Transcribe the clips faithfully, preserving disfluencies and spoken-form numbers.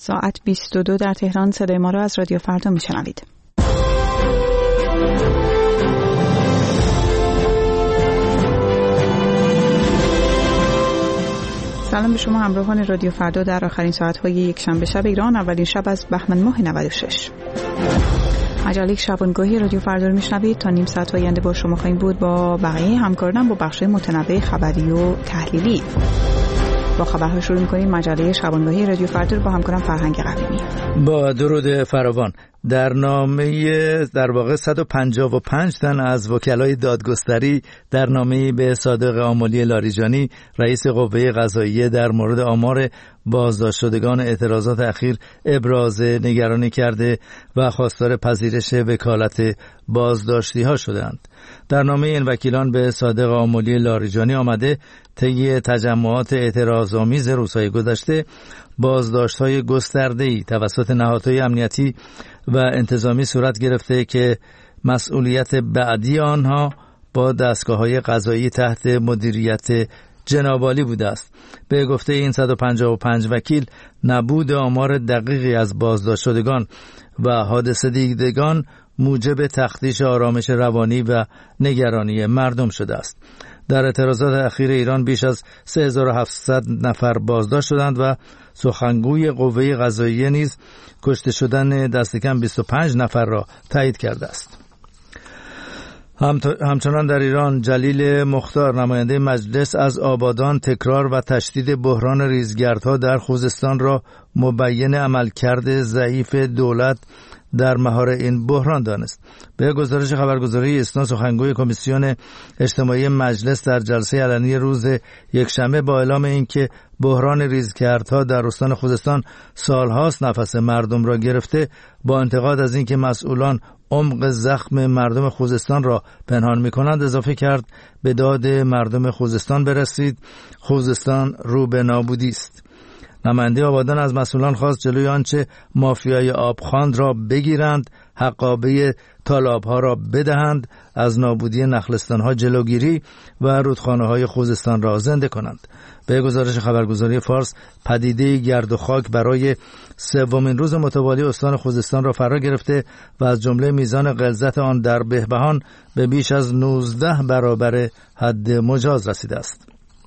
ساعت بیست و دو در تهران. صدای ما را از رادیو فردا میشنوید. سلام به شما همراهان رادیو فردا در آخرین ساعت‌های یک شنبه شب ایران، اولین شب از بهمن ماه نود و شش. مجله شبانگاهی رادیو فردا رو میشنوید. تا نیم ساعت آینده با شما خواهیم بود با بقیه همکارانم با بخش متنوع خبری و تحلیلی. با خبرها شروع می‌کنیم. مجله شبانگاهی رادیو فردا رو با همکارم فرهنگ قویمی. با درود فراوان. در نامه در واقع صد و پنجاه و پنج تن از وکلای دادگستری در نامه‌ای به صادق آملی لاریجانی رئیس قوه قضاییه در مورد آمار بازداشت شدگان اعتراضات اخیر ابراز نگرانی کرده و خواستار پذیرش وکالت بازداشتی ها شدند. در نامه این وکیلان به صادق آملی لاریجانی آمده طی تجمعات اعتراض‌آمیز روزهای گذشته بازداشت‌های گسترده‌ای توسط نهادهای امنیتی و انتظامی صورت گرفته که مسئولیت بعدی آنها با دستگاه‌های قضایی تحت مدیریت جناب عالی بوده است. به گفته این صد و پنجاه و پنج وکیل، نبود آمار دقیقی از بازداشت شدگان و حادثه دیدگان موجب تخدیش آرامش روانی و نگرانی مردم شده است. در اعتراضات اخیر ایران بیش از سه هزار و هفتصد نفر بازداشت شدند و سخنگوی قوه قضاییه نیز کشته شدن دست کم بیست و پنج نفر را تایید کرده است. همچنان در ایران جلیل مختار نماینده مجلس از آبادان تکرار و تشدید بحران ریزگردها در خوزستان را مبین عملکرد ضعیف دولت در مهار این بحران دانست. به گزارش خبرگزاری اسنا، سخنگوی کمیسیون اجتماعی مجلس در جلسه علنی روز یکشنبه با اعلام اینکه بحران ریزگردها در استان خوزستان سالهاست نفس مردم را گرفته، با انتقاد از اینکه مسئولان عمق زخم مردم خوزستان را پنهان می‌کنند اضافه کرد به داد مردم خوزستان برسید، خوزستان رو به نابودی است. نماینده آبادان از مسئولان خواست جلوی آنچه مافیای آبخواند را بگیرند، حقابه تالاب‌ها را بدهند، از نابودی نخلستان‌ها جلوگیری و رودخانه‌های خوزستان را زنده کنند. به گزارش خبرگزاری فارس، پدیده گرد و خاک برای سومین روز متوالی استان خوزستان را فرا گرفته و از جمله میزان غلظت آن در بهبهان به بیش از نوزده برابر حد مجاز رسیده است.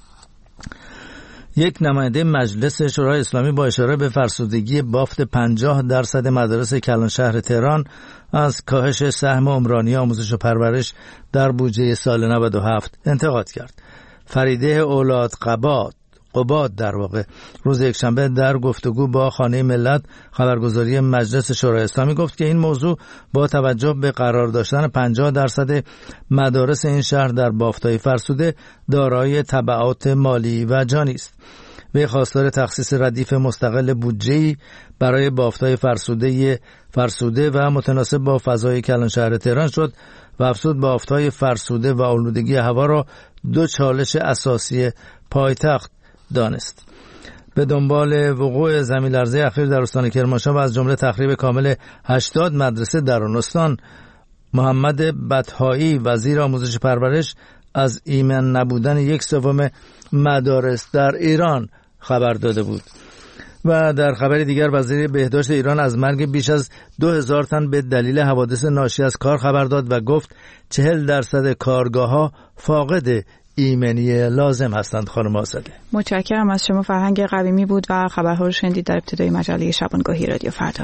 یک نماینده مجلس شورای اسلامی با اشاره به فرسودگی بافت پنجاه درصد مدارس کلانشهر تهران از کاهش سهم عمرانی آموزش و پرورش در بودجه سال نود و هفت انتقاد کرد. فریده اولاد قباد قباد در واقع روز یکشنبه در گفتگو با خانه ملت خبرگزاری مجلس شورای اسلامی گفت که این موضوع با توجه به قرار داشتن پنجاه درصد مدارس این شهر در بافت‌های فرسوده دارای تبعات مالی و جانی است. وی خواستار تخصیص ردیف مستقل بودجه‌ای برای بافت‌های فرسوده فرسوده و متناسب با فضای کلانشهر تهران شد و افزود بافت‌های فرسوده و آلودگی هوا را دو چالش اساسی پایتخت دانست. به دنبال وقوع زمین لرزه اخیر در استان کرمانشاه و از جمله تخریب کامل هشتاد مدرسه در آن استان، محمد بطحایی وزیر آموزش پرورش از ایمن نبودن یک سوم مدارس در ایران خبر داده بود. و در خبر دیگر وزیر بهداشت ایران از مرگ بیش از دو هزار تن به دلیل حوادث ناشی از کار خبر داد و گفت چهل درصد کارگاه‌ها فاقد ایمنی لازم هستند. خانم آزاده، متشکرم از شما. فرهنگ قویمی بود و خبرها رو شنیدید در ابتدای مجله شبانگاهی رادیو فردا.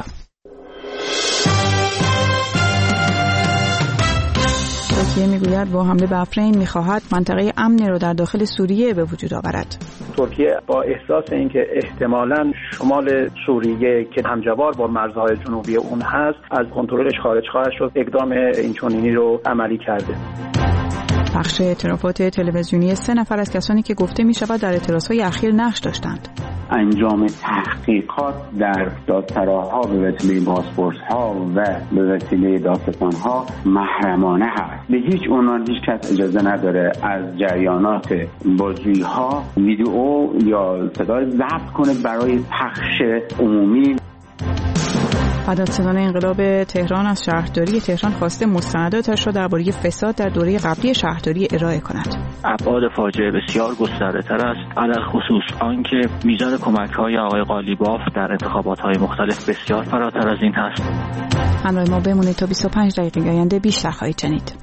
ترکیه میگوید با حمله به افرین میخواهد منطقه امنی را در داخل سوریه به وجود آورد. ترکیه با احساس اینکه احتمالاً شمال سوریه که همجوار با مرزهای جنوبی اون هست از کنترلش خارج خواهد شد، اقدام اینچنینی رو عملی کرده. پخش اعترافات تلویزیونی سه نفر از کسانی که گفته می شود در اعتراضهای اخیر نقش داشتند. انجام تحقیقات در دادسراها به وسیله بازپرس‌ها و به وسیله دادستان‌ها محرمانه هست. به هیچ عنوان هیچ کس اجازه نداره از جریانات بازجویی‌ها ویدیو یا صدای ضبط کنه برای پخش عمومی. دادستان انقلاب تهران از شهرداری تهران خواسته مستنداتش را درباره فساد در دوره قبلی شهرداری ارائه کند. ابعاد فاجعه بسیار گسترده‌تر است، علل خصوص آنکه میزان کمک‌های آقای قالیباف در انتخابات‌های مختلف بسیار فراتر از این هست. همراه ما بمونید تا بیست و پنج دقیقه آینده بیشتر خواهید شنید.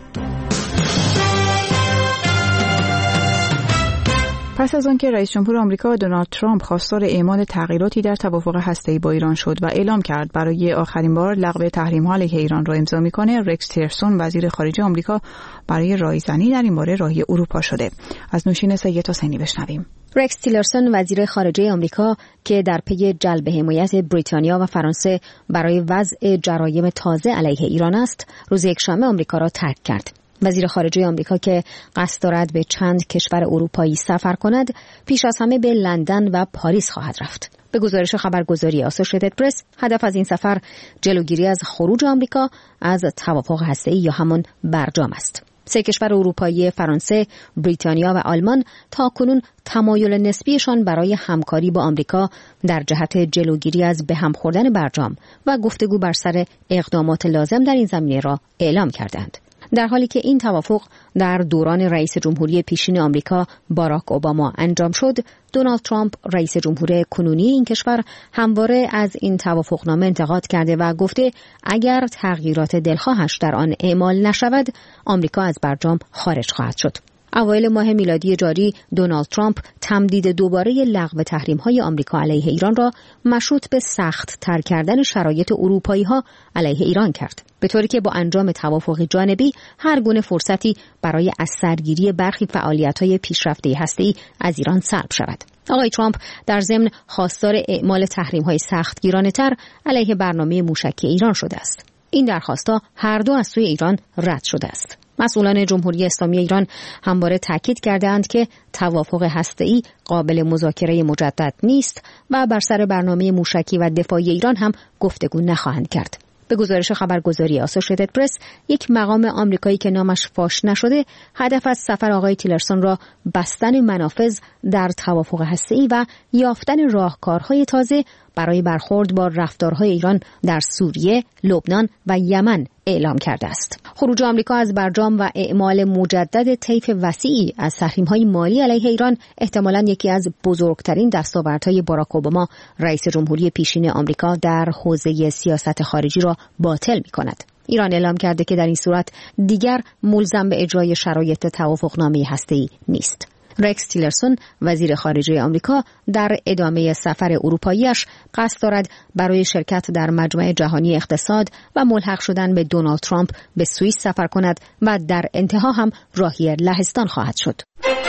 پس از آنکه رئیس جمهور آمریکا دونالد ترامپ خواستار اعمال تغییراتی در توافق هسته‌ای با ایران شد و اعلام کرد برای آخرین بار لغو تحریم‌ها علیه ایران را امضا می‌کنه، رکس تیلرسون وزیر خارجه آمریکا برای رایزنی در این باره راهی اروپا شده. از نوشین سید حسینی بشنویم. رکس تیلرسون وزیر خارجه آمریکا که در پی جلب حمایت بریتانیا و فرانسه برای وضع جرایم تازه علیه ایران است، روز یکشنبه آمریکا را ترک کرد. وزیر خارجه آمریکا که قصد دارد به چند کشور اروپایی سفر کند، پیش از همه به لندن و پاریس خواهد رفت. به گزارش خبرگزاری اسوسییتد پرس، هدف از این سفر جلوگیری از خروج آمریکا از توافق هسته‌ای یا همان برجام است. سه کشور اروپایی فرانسه، بریتانیا و آلمان تاکنون تمایل نسبیشان برای همکاری با آمریکا در جهت جلوگیری از به هم خوردن برجام و گفتگو بر سر اقدامات لازم در این زمینه را اعلام کردند. در حالی که این توافق در دوران رئیس جمهوری پیشین آمریکا باراک اوباما انجام شد، دونالد ترامپ رئیس جمهور کنونی این کشور همواره از این توافقنامه انتقاد کرده و گفته اگر تغییرات دلخواهش در آن اعمال نشود، آمریکا از برجام خارج خواهد شد. اوایل ماه میلادی جاری دونالد ترامپ تمدید دوباره لغو تحریم‌های آمریکا علیه ایران را مشروط به سخت تر کردن شرایط اروپایی‌ها علیه ایران کرد، به طوری که با انجام توافق جانبی هر گونه فرصتی برای از سرگیری برخی فعالیت‌های پیشرفته هسته‌ای از ایران سلب شود. آقای ترامپ در ضمن خواستار اعمال تحریم‌های سختگیرانه‌تر علیه برنامه موشکی ایران شده است. این درخواست‌ها هر دو از سوی ایران رد شده است. مسئولان جمهوری اسلامی ایران همواره تاکید کردند که توافق هسته‌ای قابل مذاکره مجدد نیست و بر سر برنامه موشکی و دفاعی ایران هم گفتگو نخواهند کرد. به گزارش خبرگزاری اسوسییتد پرس، یک مقام آمریکایی که نامش فاش نشده، هدف از سفر آقای تیلرسون را بستن منافذ در توافق هسته‌ای و یافتن راهکارهای تازه برای برخورد با رفتارهای ایران در سوریه، لبنان و یمن اعلام کرده است. خروج آمریکا از برجام و اعمال مجدد طیف وسیعی از تحریم‌های مالی علیه ایران احتمالاً یکی از بزرگترین دستاوردهای باراک اوباما رئیس جمهوری پیشین آمریکا در حوزه سیاست خارجی را باطل می‌کند. ایران اعلام کرده که در این صورت دیگر ملزم به اجرای شرایط توافقنامه هسته‌ای نیست. رکس تیلرسون وزیر خارجه آمریکا در ادامه سفر اروپاییش قصد دارد برای شرکت در مجمع جهانی اقتصاد و ملحق شدن به دونالد ترامپ به سوئیس سفر کند و در انتها هم راهی لهستان خواهد شد.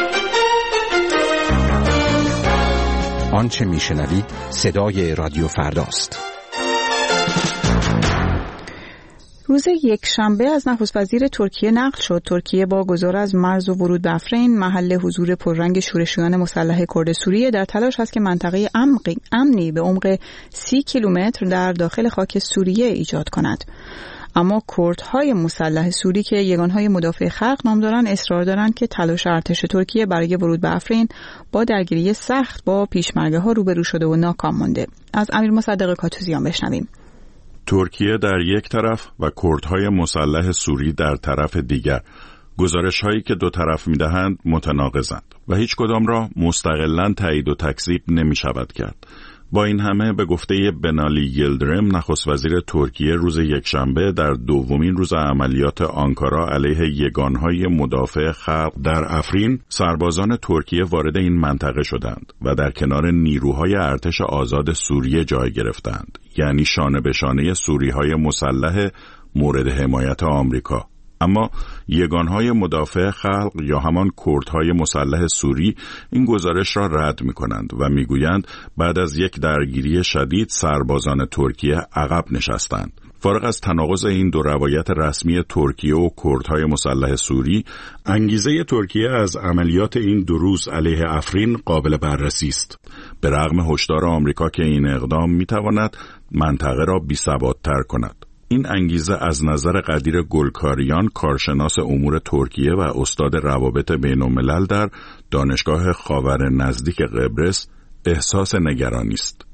آنچه میشنوید صدای رادیو فرداست. روز یک شنبه از نخست وزیر ترکیه نقل شد ترکیه با گذار از مرز و ورود به افرین، محل حضور پررنگ شورشیان مسلح کرد سوریه، در تلاش است که منطقه امنی به عمق سی کیلومتر در داخل خاک سوریه ایجاد کند. اما کردهای مسلح سوری که یگانهای مدافع خلق نام دارند اصرار دارند که تلاش ارتش ترکیه برای ورود به افرین با درگیری سخت با پیشمرگه ها روبرو شده و ناکام مانده. از امیر مصدق کاتوزیان بشنویم. ترکیه در یک طرف و کردهای مسلح سوری در طرف دیگر، گزارش‌هایی که دو طرف می‌دهند متناقضند و هیچ کدام را مستقلاً تایید و تکذیب نمی‌شود کرد. با این همه به گفته بنالی یلدرم نخست وزیر ترکیه روز یکشنبه در دومین روز عملیات آنکارا علیه یگانهای مدافع خلق در افرین، سربازان ترکیه وارد این منطقه شدند و در کنار نیروهای ارتش آزاد سوریه جای گرفتند، یعنی شانه به شانه سوریهای مسلح مورد حمایت آمریکا. اما یگانهای مدافع خلق یا همان کردهای مسلح سوری این گزارش را رد می کنند و می گویند بعد از یک درگیری شدید سربازان ترکیه عقب نشستند. فارغ از تناقض این دو روایت رسمی ترکیه و کردهای مسلح سوری، انگیزه ترکیه از عملیات این دو روز علیه افرین قابل بررسی است. به رغم هشدار آمریکا که این اقدام می تواند منطقه را بی‌ثبات‌تر کند. این انگیزه از نظر قدیر گلکاریان، کارشناس امور ترکیه و استاد روابط بین‌الملل در دانشگاه خاور نزدیک قبرس، احساس نگرانی است.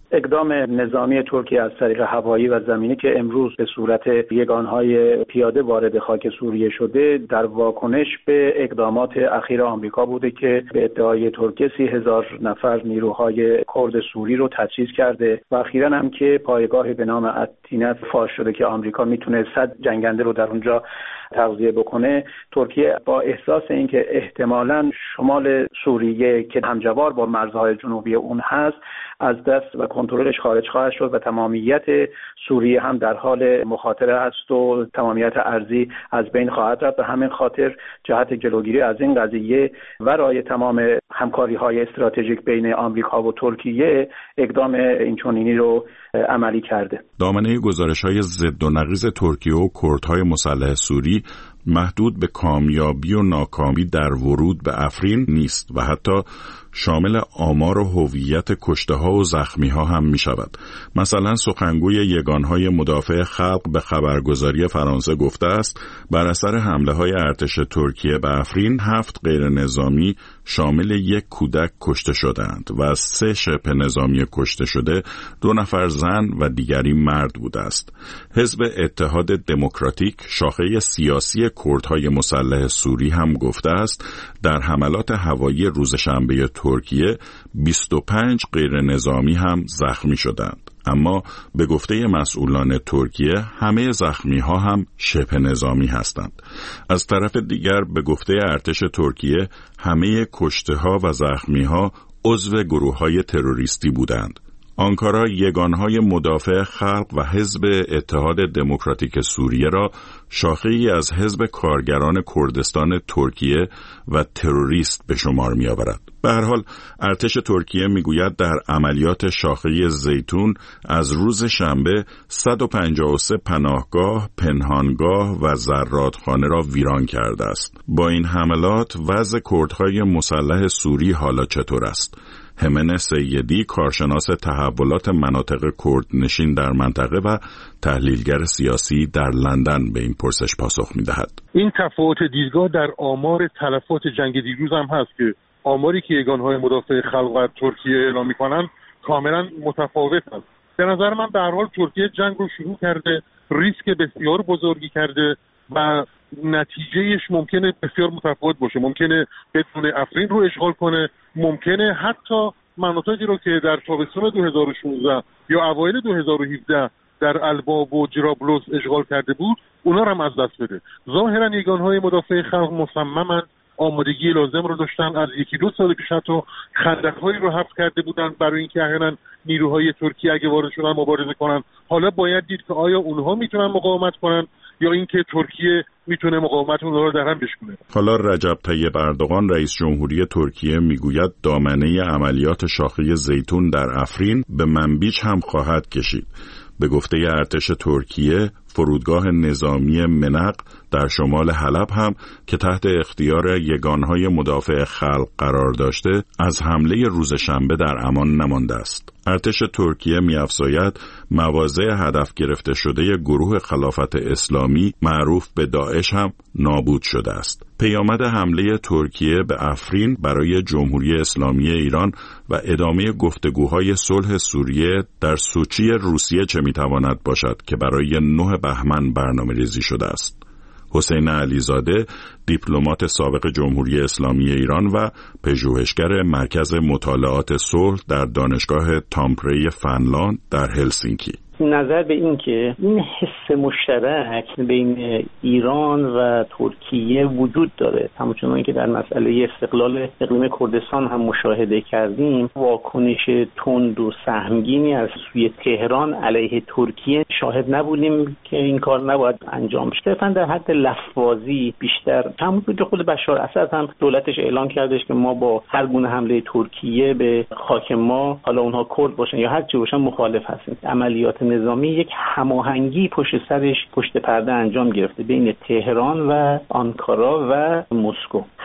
اقدام نظامی ترکیه از طریق هوایی و زمینی که امروز به صورت یگانهای پیاده وارد خاک سوریه شده در واکنش به اقدامات اخیر آمریکا بوده که به ادعای ترکیه سی هزار نفر نیروهای کرد سوری رو تجهیز کرده و اخیراً هم که پایگاه به نام اتینت فاش شده که آمریکا میتونه صد جنگنده رو در اونجا تغذیه بکنه. ترکیه با احساس اینکه احتمالاً شمال سوریه که همجوار با مرزهای جنوبی اون هست از دست و کنترلش خارج خواهد شد و تمامیت سوریه هم در حال مخاطره است و تمامیت ارضی از بین خواهد رفت. به همین خاطر جهت جلوگیری از این قضیه ورای تمام همکاری‌های استراتژیک بین آمریکا و ترکیه اقدام اینچنینی رو عملی کرده. دامنه گزارش‌های ضد و نقیض ترکیه و کردهای مسلح سوری محدود به کامیابی و ناکامی در ورود به افرین نیست و حتی شامل آمار و هویت کشته‌ها و زخمی‌ها هم می‌شود. مثلا سخنگوی یگانهای مدافع خلق به خبرگزاری فرانسه گفته است بر اثر حمله‌های ارتش ترکیه به افرین هفت غیر نظامی شامل یک کودک کشته شدند و از سه شبه نظامی کشته شده دو نفر زن و دیگری مرد بوده است. حزب اتحاد دموکراتیک شاخه سیاسی کردهای مسلح سوری هم گفته است در حملات هوایی روز شنبه ترکیه بیست و پنج غیر نظامی هم زخمی شدند. اما به گفته مسئولان ترکیه همه زخمی ها هم شبه نظامی هستند. از طرف دیگر به گفته ارتش ترکیه همه کشته ها و زخمی ها عضو گروه های تروریستی بودند. آنکارا یگانهای مدافع خلق و حزب اتحاد دموکراتیک سوریه را شاخه‌ای از حزب کارگران کردستان ترکیه و تروریست به شمار می‌آورد. به هر حال ارتش ترکیه می‌گوید در عملیات شاخه زیتون از روز شنبه صد و پنجاه و سه پناهگاه، پنهانگاه و زرادخانه را ویران کرده است. با این حملات وضع کردهای مسلح سوری حالا چطور است؟ همن سیدی کارشناس تحولات مناطق کرد نشین در منطقه و تحلیلگر سیاسی در لندن به این پرسش پاسخ می‌دهد. این تفاوت دیدگاه در آمار تلفات جنگ دیروز هم هست که آماری که یگانهای مدافع خلق و ترکیه اعلام می‌کنند کاملا متفاوت است. به نظر من به هر حال ترکیه جنگ رو شروع کرده، ریسک بسیار بزرگی کرده و نتیجهش ممکنه بسیار متفاوت باشه. ممکنه بدون افرین رو اشغال کنه، ممکنه حتی مناطقی رو که در تابستان دو هزار و شانزده یا اوایل دو هزار و هفده در الباب و جرابلس اشغال کرده بود اونا رو هم از دست بده. ظاهرا یگانهای مدافع خلق مصممن، آمادگی لازم رو داشتن، از یکی دو سال پیش حتی خندق‌هایی رو حفر کرده بودن برای اینکه احیانا نیروهای ترکیه اگه وارد شدن مبارزه کنن. حالا باید دید که آیا اونها میتونن مقاومت کنن یا اینکه ترکیه میتونه مقاومت اونها رو در هم بشکنه. حالا رجب طیب اردوغان رئیس جمهوری ترکیه میگوید دامنه عملیات شاخه زیتون در افرین به منبیج هم خواهد کشید. به گفته ارتش ترکیه فرودگاه نظامی منق در شمال حلب هم که تحت اختیار یگانهای مدافع خلق قرار داشته از حمله روز شنبه در امان نمانده است. ارتش ترکیه می‌افزاید مواضع هدف گرفته شده گروه خلافت اسلامی معروف به داعش هم نابود شده است. پیامد حمله ترکیه به افرین برای جمهوری اسلامی ایران و ادامه گفتگوهای صلح سوریه در سوچی روسیه چه می‌تواند باشد که برای نه بهمن برنامه‌ریزی شده است. حسین علیزاده دیپلمات سابق جمهوری اسلامی ایران و پژوهشگر مرکز مطالعات صلح در دانشگاه تامپری فنلاند در هلسینکی نظر به این که این حس مشترک بین ایران و ترکیه وجود داره، همچنان که در مسئله استقلال اقلیم کردستان هم مشاهده کردیم، واکنش تند و سهمگینی از سوی تهران علیه ترکیه شاهد نبودیم که این کار نباید انجام بشه. صرفا در حد لفظی بیشتر، همونطور که خود بشار اسد هم دولتش اعلام کردش که ما با هر گونه حمله ترکیه به خاک ما، حالا اونها کرد باشن یا هر چی باشن، مخالف هستیم. عملیات نظامی یک هماهنگی پشت سرش پشت پرده انجام گرفته بین تهران و آنکارا و مسکو.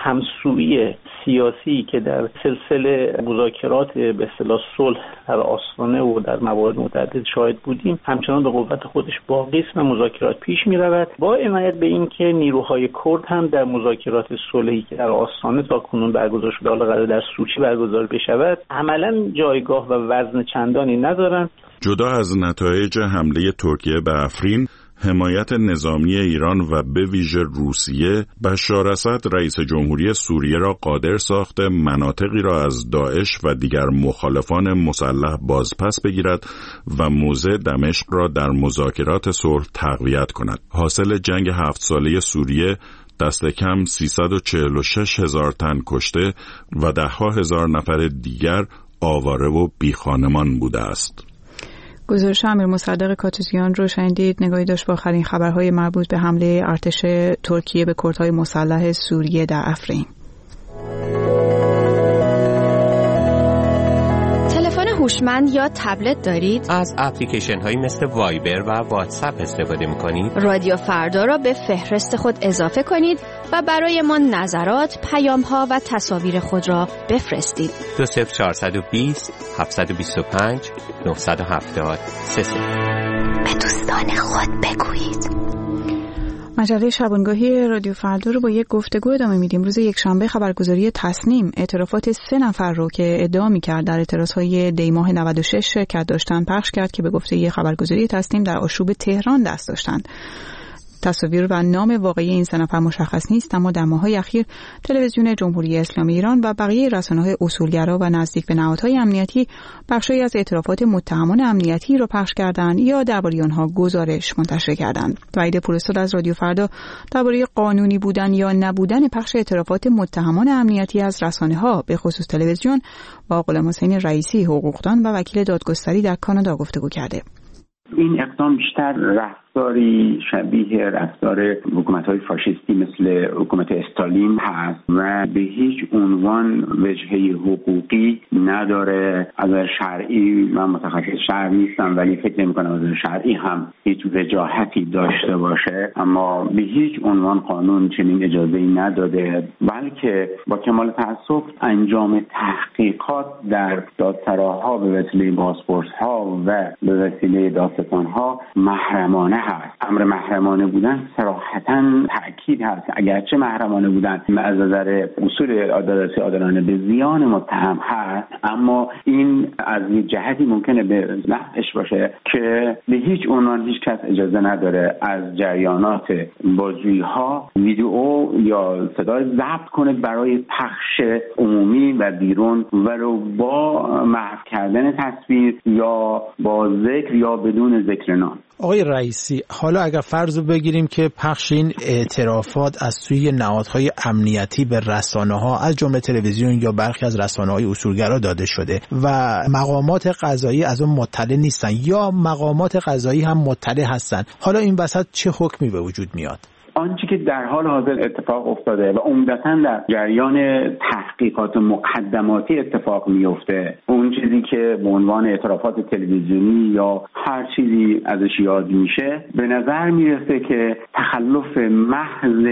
همسویی سیاسی که در سلسله مذاکرات به اصطلاح صلح در آستانه و در موارد متعدد شاهد بودیم همچنان به قوت خودش باقی است و مذاکرات پیش می‌رود، با عنایت به این که نیروهای کرد هم در مذاکرات صلحی که در آستانه تاکنون برگزار شده، حالا قرار در سوچی برگزار بشود، عملاً جایگاه و وزن چندانی ندارند. جدا از نتایج حمله ترکیه به افرین، حمایت نظامی ایران و به ویژه روسیه، بشار اسد رئیس جمهوری سوریه را قادر ساخته مناطقی را از داعش و دیگر مخالفان مسلح بازپس بگیرد و موضع دمشق را در مذاکرات صلح تقویت کند. حاصل جنگ هفت ساله سوریه دست کم سیصد و چهل و شش هزار تن کشته و دهها هزار نفر دیگر آواره و بیخانمان بوده است. گزارش امیر مصدق کاتوزیان رو شنیدید. نگاهی داشت با آخرین خبرهای مربوط به حمله ارتش ترکیه به کردهای مسلح سوریه در افرین. تلفن هوشمند یا تبلت دارید؟ از اپلیکیشن هایی مثل وایبر و واتساپ استفاده می‌کنید؟ رادیو فردا را به فهرست خود اضافه کنید و برای ما نظرات، پیام‌ها و تصاویر خود را بفرستید. دو صفر چهارصد و بیست هفتصد و بیست و پنج نهصد و هفتاد سه سه. به دوستان خود بگویید. مجله شبانگاهی رادیو فردا رو با یک گفتگو ادامه میدیم. روز یکشنبه خبرگزاری تصنیم اعترافات سه نفر رو که ادعا می‌کرد در اعتراض‌های دی ماه نود و شش شرکت داشتن پخش کرد که به گفته خبرگزاری تصنیم در آشوب تهران دست داشتند. تصاویر و نام واقعی این سه نفر مشخص نیست، اما در ماه‌های اخیر تلویزیون جمهوری اسلامی ایران و بقیه رسانه‌های اصولگرا و نزدیک به نهادهای امنیتی بخشی از اعترافات متهمان امنیتی را پخش کردند یا درباره آنها گزارش منتشر کردند. وحید پورستاد از رادیو فردا درباره قانونی بودن یا نبودن پخش اعترافات متهمان امنیتی از رسانه‌ها به خصوص تلویزیون با غلام حسین رئیسی حقوقدان و وکیل دادگستری در کانادا گفتگو کرده. این اقدام بیشتر رفتاری شبیه رفتار حکومت‌های فاشیستی مثل حکومت استالین هست و به هیچ عنوان وجهه حقوقی نداره. از شرعی، من متخصص شرع نیستم ولی فکر نمی‌کنم از شرعی هم هیچ وجاهتی داشته باشه، اما به هیچ عنوان قانون چنین اجازه‌ای نداده، بلکه با کمال تأسف انجام تحقیقات در دادسراها به وسیله بازپرس‌ها و به وسیله دادستان‌ها محرمانه هست. امر محرمانه بودن صراحتاً تأکید هست. اگرچه محرمانه بودن از نظر اصول عدالتی عادلانه به زیان متهم هست، اما این از یک جهتی ممکنه به نفعش باشه که به هیچ عنوان هیچ کس اجازه نداره از جریانات بازجویی‌ها ویدیو یا صدای ضبط کنه برای پخش عمومی و بیرون ولو با محو کردن تصویر یا با ذکر یا بدون ذکر نام. آقای رئیسی، حالا اگر فرض رو بگیریم که پخش این اعترافات از سوی نهادهای امنیتی به رسانه‌ها از جمله تلویزیون یا برخی از رسانه‌های اصولگرا داده شده و مقامات قضایی از اون مطلع نیستن یا مقامات قضایی هم مطلع هستن، حالا این وسط چه حکمی به وجود میاد؟ آنچه که در حال حاضر اتفاق افتاده و عمدتاً در جریان تحقیقات مقدماتی اتفاق میفته، اون چیزی که به عنوان اعترافات تلویزیونی یا هر چیزی ازش یاد میشه، به نظر میرسه که تخلف محض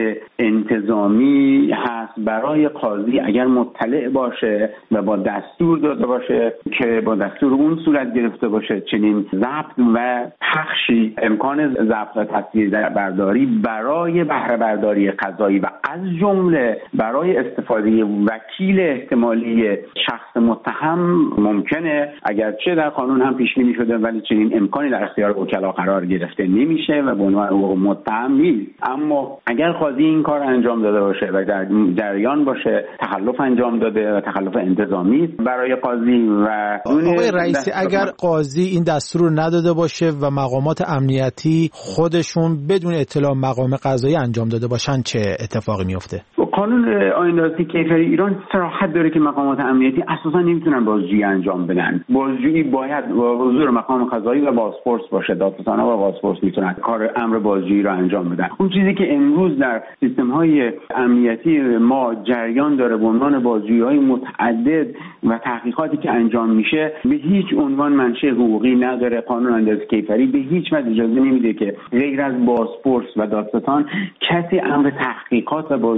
انتظامی هست برای قاضی اگر مطلع باشه و با دستور داده باشه که با دستور اون صورت گرفته باشه چنین ضبط و پخشی، امکان ضبط و تصویر برداری برای بهره برداری قضایی و از جمله برای استفاده وکیل احتمالی شخص متهم ممکنه، اگرچه در قانون هم پیش بینی شده ولی چنین امکانی در اختیار وکلا قرار گرفته نمیشه و به عنوان متهم نیست. اما اگر قاضی این کار انجام داده باشه و در جریان باشه تخلف انجام داده و تخلف انتظامی برای قاضی و آقای رئیسی، اگر قاضی این دستور رو نداده باشه و مقامات امنیتی خودشون بدون اطلاع مقام قضایی انجام داده باشن چه اتفاقی میفته؟ قانون آیین کیفری ایران صراحت داره که مقامات امنیتی اساسا نمیتونن بازجویی انجام بدن. بازجویی باید با حضور مقام قضایی و بازپرس باشه. دادستانا و بازپرس میتونن کار امر بازجویی رو انجام بدن. اون چیزی که امروز در سیستم‌های امنیتی ما جریان داره به عنوان بازجویی‌های متعدد و تحقیقاتی که انجام میشه به هیچ عنوان منشأ حقوقی نداره. قانون آیین کیفری به هیچ وجه اجازه نمیده که غیر از بازپرس و دادستان کسی امر تحقیقات و بازجویی را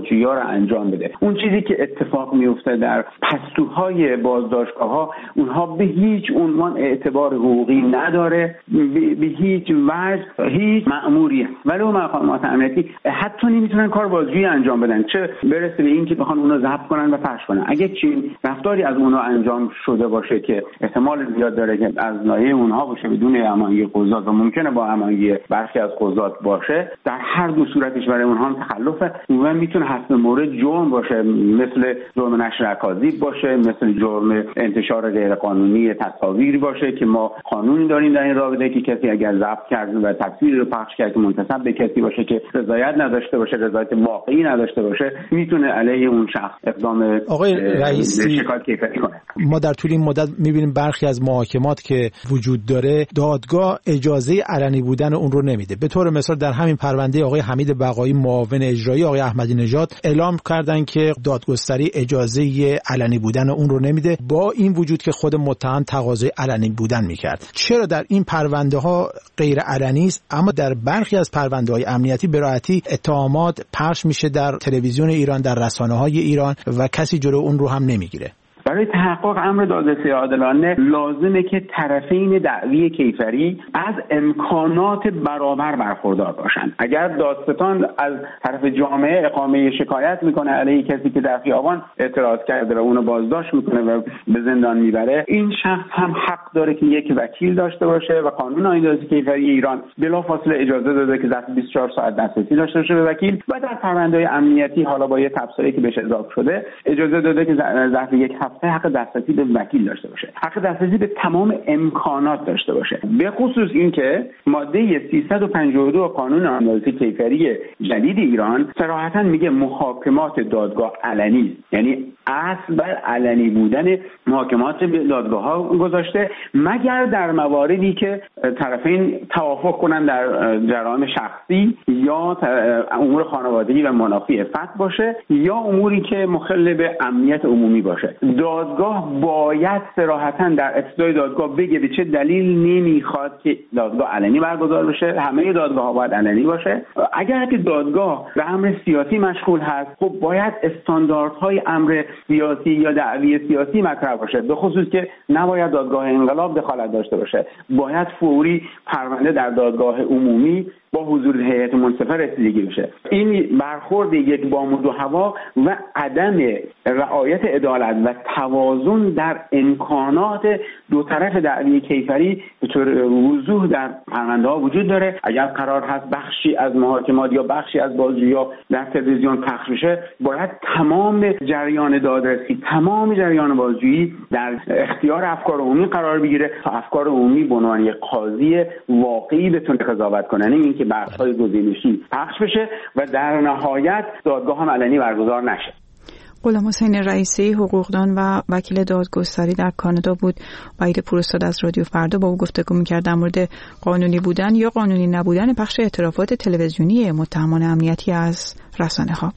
انجام بده. اون چیزی که اتفاق میفته در پستوهای بازداشتگاه‌ها، اونها به هیچ عنوان اعتبار حقوقی نداره، به هیچ وجه هیچ مأموری ولی اون مقامات امنیتی حتی نمیتونن کار بازجویی انجام بدن، چه برسه به این که بخوان اونو ضبط کنن و پخش کنن. اگه چین رفتاری از اونها انجام شده باشه که احتمال زیاد داره که از ناحیه اونها باشه بدون هماهنگی قضات و ممکنه با هماهنگی برخی از قضات باشه، در هر دو صورتش برای اونها هم تخلفه و میتونه حسب مورد جرم باشه، مثل جرم نشر اکاذیب باشه، مثل جرم انتشار غیرقانونی تصاویر باشه که ما قانونی داریم در این رابطه که کسی اگر ضبط کرده و تصویر رو پخش کرده که منتسب به کسی باشه که رضایت نداشته باشه، رضایت واقعی نداشته باشه، میتونه علیه اون شخص اقدام آقای رئیسی شکایت کیفری کنه. ما در طول این مدت میبینیم برخی از محاکمات که وجود داره دادگاه اجازه علنی بودن اون رو نمیده. به طور مثال در همین پرونده آقای حمید بقایی معاون اجرایی آقای احمدی نژاد اعلام کردن که دادگستری اجازه علنی بودن اون رو نمیده، با این وجود که خود متهم تقاضای علنی بودن میکرد. چرا در این پرونده ها غیر علنی است اما در برخی از پرونده های امنیتی به راحتی اتهامات پخش میشه در تلویزیون ایران، در رسانه های ایران و کسی جلو اون رو هم نمیگیره؟ برای تحقق امر دادرسی عادلانه لازمه که طرفین دعوی کیفری از امکانات برابر برخوردار باشند. اگر دادستان از طرف جامعه اقامه شکایت میکنه علیه کسی که در خیابان اعتراض کرده و اونو بازداشت میکنه و به زندان میبره، این شخص هم حق داره که یک وکیل داشته باشه و قانون آیین دادرسی کیفری ایران بلافاصله اجازه داده که ظرف بیست و چهار ساعت دسترسی داشته باشه به وکیل و در پرونده‌های امنیتی حالا با یه تبصره که بهش اضافه شده اجازه داده که ظرف یک هفته حق دسترسی به وکیل داشته باشه، حق دسترسی به تمام امکانات داشته باشه. به خصوص اینکه ماده سیصد و پنجاه و دو قانون آیین دادرسی کیفری جدید ایران صراحتاً میگه محاکمات دادگاه علنی، یعنی اصل بر علنی بودن محاکمات دادگاه ها گذاشته، مگر در مواردی که طرفین توافق کنن در جرائم شخصی یا امور خانوادگی و منافی فتح باشه یا اموری که مخل به امنیت عمومی باشه. دادگاه باید صراحتاً در ابتدای دادگاه بگه به چه دلیل نمیخواد که دادگاه علنی برگزار بشه. همه دادگاه ها باید علنی باشه. اگر که دادگاه به امر سیاسی مشغول هست، خب باید استانداردهای امر سیاسی یا دعوی سیاسی مطرح باشه، به خصوص که نباید دادگاه انقلاب دخالت داشته باشه. باید فوری پرونده در دادگاه عمومی با حضور هیئت منصفه رسیدگی بشه. این برخورد یک بام و دو هوا و عدم رعایت عدالت و توازن در امکانات دو طرف دعوی کیفری به طور وضوح در پرونده‌ها وجود داره. اگر قرار هست بخشی از محاکمات یا بخشی از بازجویی‌ها در تلویزیون پخش بشه، باید تمام جریان دادرسی، تمام جریان بازجویی در اختیار افکار عمومی قرار بگیره تا افکار عمومی به عنوان یک قاضی واقعی بتونه قضاوت کنه، نه اینکه بحث‌های گزینشی پخش بشه و در نهایت دادگاه هم علنی برگزار نشه. غلام حسین رئیسی، حقوقدان و وکیل دادگستری در کانادا بود. وحید پوراستاد از رادیو فردا با او گفتگو می‌کرد در مورد قانونی بودن یا قانونی نبودن پخش اعترافات تلویزیونی متهمان امنیتی از رسانه‌ها.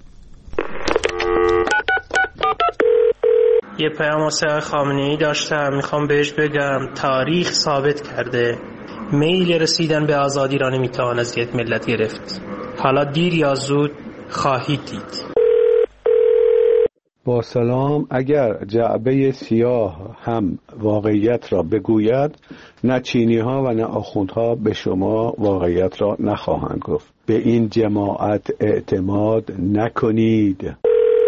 یه پیام واسه خامنه‌ای داشتم، میخوام بهش بگم تاریخ ثابت کرده میل رسیدن به آزادی را نمیتوان از یک ملت گرفت. حالا دیر یا زود خواهید دید. با سلام. اگر جعبه سیاه هم واقعیت را بگوید، نه چینی ها و نه آخوندها به شما واقعیت را نخواهند گفت. به این جماعت اعتماد نکنید.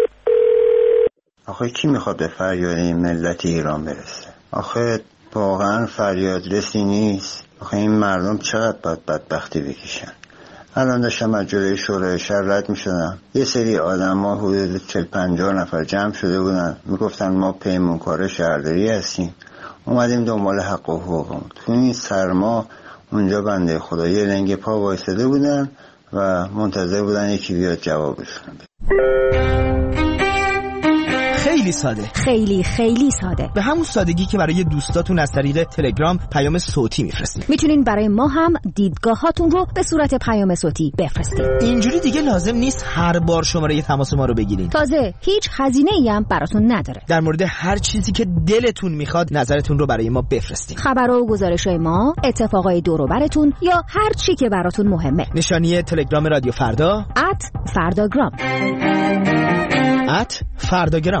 آخه کی میخواد به فریاد این ملت ایران برسه؟ آخه واقعا فریاد رسی نیست. آخه این مردم چقدر باید بدبختی بکشن. الان داشتم از جلوی شورای شهر رد میشدم، یه سری آدم ها حدود چهل پنجاه نفر جمع شده بودن، میگفتن ما پیمانکار شهرداری هستیم، اومدیم دنبال حق و حقوقمون. تو این سرما اونجا بنده خدا یه لنگ پا وایساده بودن و منتظر بودن یکی بیاد جوابشون بده. خیلی ساده، خیلی خیلی ساده، به همون سادگی که برای دوستاتون از طریق تلگرام پیام صوتی میفرستید. میتونین برای ما هم دیدگاهاتون رو به صورت پیام صوتی بفرستید. اینجوری دیگه لازم نیست هر بار شماره تماس ما رو بگیرین. تازه هیچ هزینه‌ای هم براتون نداره. در مورد هر چیزی که دلتون میخواد نظرتون رو برای ما بفرستید. خبرها و گزارش‌های ما، اتفاقای دور و براتون یا هر چی که براتون مهمه. نشانی تلگرام رادیو فردا ات فرداگرام. ات فرداگرام.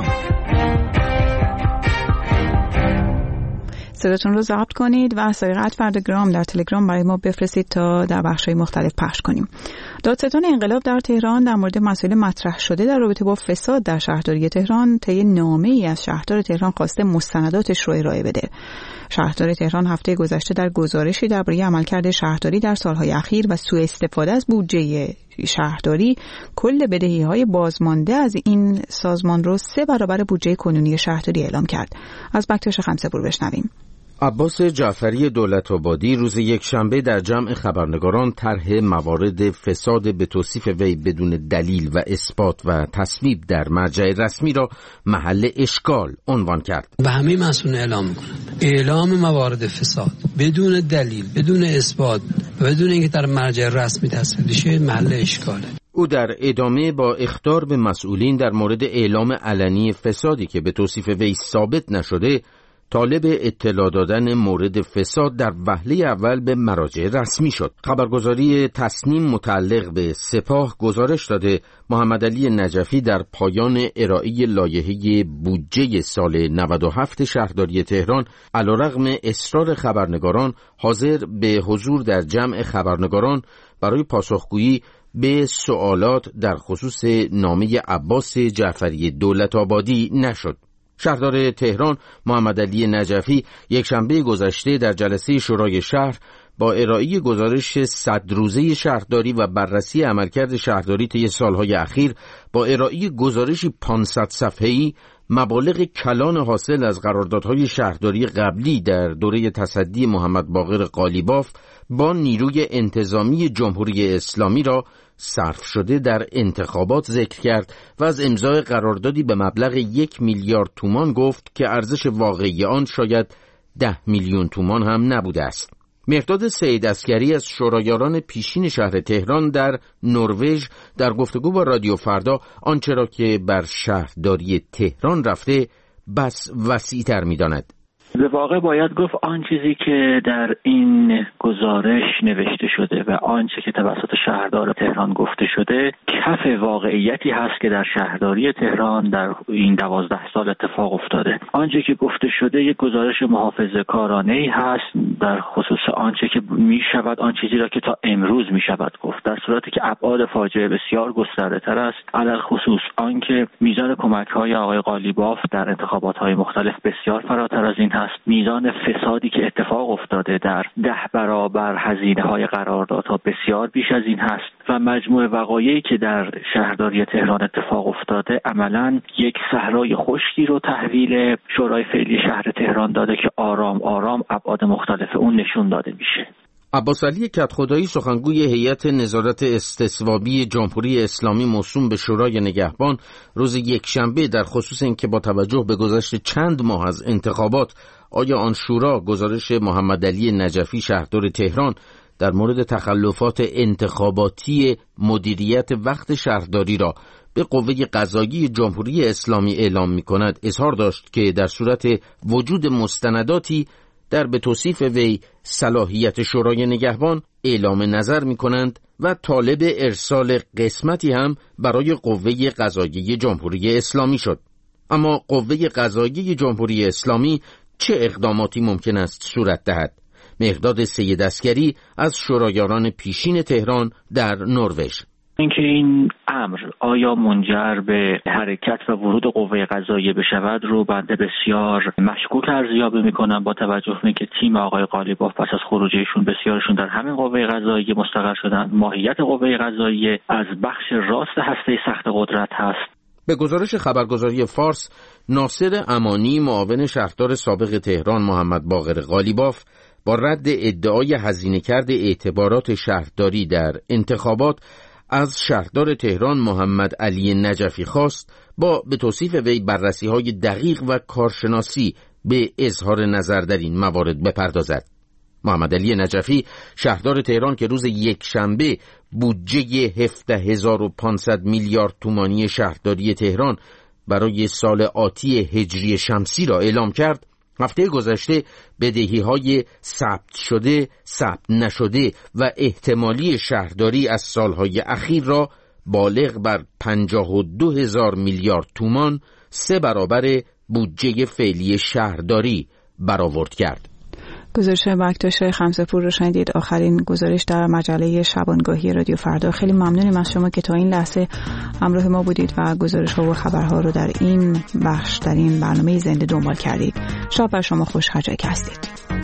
صداتون رو ضبط کنید و از طریق ات فرداگرام در تلگرام برای ما بفرستید تا در بخش‌های مختلف پخش کنیم. دادستان انقلاب در تهران در مورد مسائل مطرح شده در رابطه با فساد در شهرداری تهران طی نامه‌ای از شهردار تهران خواسته مستنداتش رو ارائه بده. شهردار تهران هفته گذشته در گزارشی درباره عملکرد شهرداری در سالهای اخیر و سوء استفاده از بودجه شهرداری کل بدهی‌های بازمانده از این سازمان رو سه برابر بودجه کنونی شهرداری اعلام کرد. از بکتاش خمسه‌پور بشنویم. عباس جعفری دولت‌آبادی روز یکشنبه در جمع خبرنگاران طرح موارد فساد به توصیف وی بدون دلیل و اثبات و تصویب در مرجع رسمی را محل اشکال عنوان کرد. به همه مسئولین اعلام می‌کنند اعلام موارد فساد بدون دلیل، بدون اثبات و بدون اینکه در مرجع رسمی تصویب بشه محل اشکاله. او در ادامه با اخطار به مسئولین در مورد اعلام علنی فسادی که به توصیف وی ثابت نشده طالب اطلاع دادن مورد فساد در وهله اول به مراجع رسمی شد. خبرگزاری تصنیم متعلق به سپاه گزارش داده محمد علی نجفی در پایان ارائه لایحه بودجه سال نود و هفت شهرداری تهران علیرغم اصرار خبرنگاران حاضر به حضور در جمع خبرنگاران برای پاسخگویی به سوالات در خصوص نامه عباس جعفری دولت‌آبادی نشد. شهردار تهران محمد علی نجفی یکشنبه گذشته در جلسه شورای شهر با ارائه گزارش صد روزه شهرداری و بررسی عملکرد شهرداری طی سالهای اخیر با ارائه گزارشی پانصد صفحه‌ای مبالغ کلان حاصل از قراردادهای شهرداری قبلی در دوره تصدی محمد باقر قالیباف با نیروی انتظامی جمهوری اسلامی را صرف شده در انتخابات ذکر کرد و از امضای قراردادی به مبلغ یک میلیارد تومان گفت که ارزش واقعی آن شاید ده میلیون تومان هم نبوده است. مهرداد سید عسگری از شورایاران پیشین شهر تهران در نروژ در گفتگو با رادیو فردا آنچه را که بر شهرداری تهران رفته بس وسیع‌تر می‌داند. به واقع باید گفت آن چیزی که در این گزارش نوشته شده و آنچه که توسط شهردار تهران گفته شده کف واقعیتی هست که در شهرداری تهران در این دوازده سال اتفاق افتاده. آنچه که گفته شده یک گزارش محافظه‌کارانه‌ای هست در خصوص آنچه که می شود آن چیزی را که تا امروز می شود گفت، در صورتی که ابعاد فاجعه بسیار گسترده‌تر است، علل خصوص آنکه میزان کمک‌های آقای قالیباف در انتخابات‌های مختلف بسیار فراتر از این هست، میزان فسادی که اتفاق افتاده در ده برابر هزینه‌های قراردادها بسیار بیش از این هست و مجموع وقایعی که در شهرداری تهران اتفاق افتاده عملاً یک صحرای خشکی رو تحویل شورای فعلی شهر تهران داده که آرام آرام ابعاد مختلف اون نشون داده میشه. عباس علی کدخدایی سخنگوی هیئت نظارت استصوابی جمهوری اسلامی موسوم به شورای نگهبان روز یکشنبه در خصوص اینکه با توجه به گذشت چند ماه از انتخابات آیا آن شورا گزارش محمد علی نجفی شهردار تهران در مورد تخلفات انتخاباتی مدیریت وقت شهرداری را به قوه قضایی جمهوری اسلامی اعلام می کند اظهار داشت که در صورت وجود مستنداتی در به توصیف وی صلاحیت شورای نگهبان اعلام نظر می کنند و طالب ارسال قسمتی هم برای قوه قضایی جمهوری اسلامی شد. اما قوه قضایی جمهوری اسلامی چه اقداماتی ممکن است صورت دهد؟ مهرداد سید عسگری از شورایاران پیشین تهران در نروژ: اینکه این امر آیا منجر به حرکت و ورود قوه قضاییه بشود رو بنده بسیار مشکوک ارزیابی میکنم، با توجه به اینکه تیم آقای قالیباف پس از خروج ایشون بسیارشون در همین قوه قضاییه مستقر شدن. ماهیت قوه قضاییه از بخش راست هسته سخت قدرت هست. به گزارش خبرگزاری فارس، ناصر امانی معاون شهردار سابق تهران محمد باقر قالیباف با رد ادعای هزینه‌کرد اعتبارات شهرداری در انتخابات از شهردار تهران محمد علی نجفی خواست با به توصیف وی بررسی‌های دقیق و کارشناسی به اظهار نظر در این موارد بپردازد. محمد علی نجفی شهردار تهران که روز یکشنبه بودجه هفده هزار و پانصد میلیارد تومانی شهرداری تهران برای سال آتی هجری شمسی را اعلام کرد، هفته گذشته بدهی‌های ثبت شده، ثبت نشده و احتمالی شهرداری از سالهای اخیر را بالغ بر پنجاه و دو هزار میلیارد تومان، سه برابر بودجه فعلی شهرداری برآورد کرد. گزارش بکتاش خمسه‌پور رو شنیدید. آخرین گزارش در مجله شبانگاهی رادیو فردا. خیلی ممنونیم از شما که تا این لحظه همراه ما بودید و گزارش ها و خبرها رو در این بخش در این برنامه زنده دنبال کردید. شب بر شما خوش هر جایی که هستید.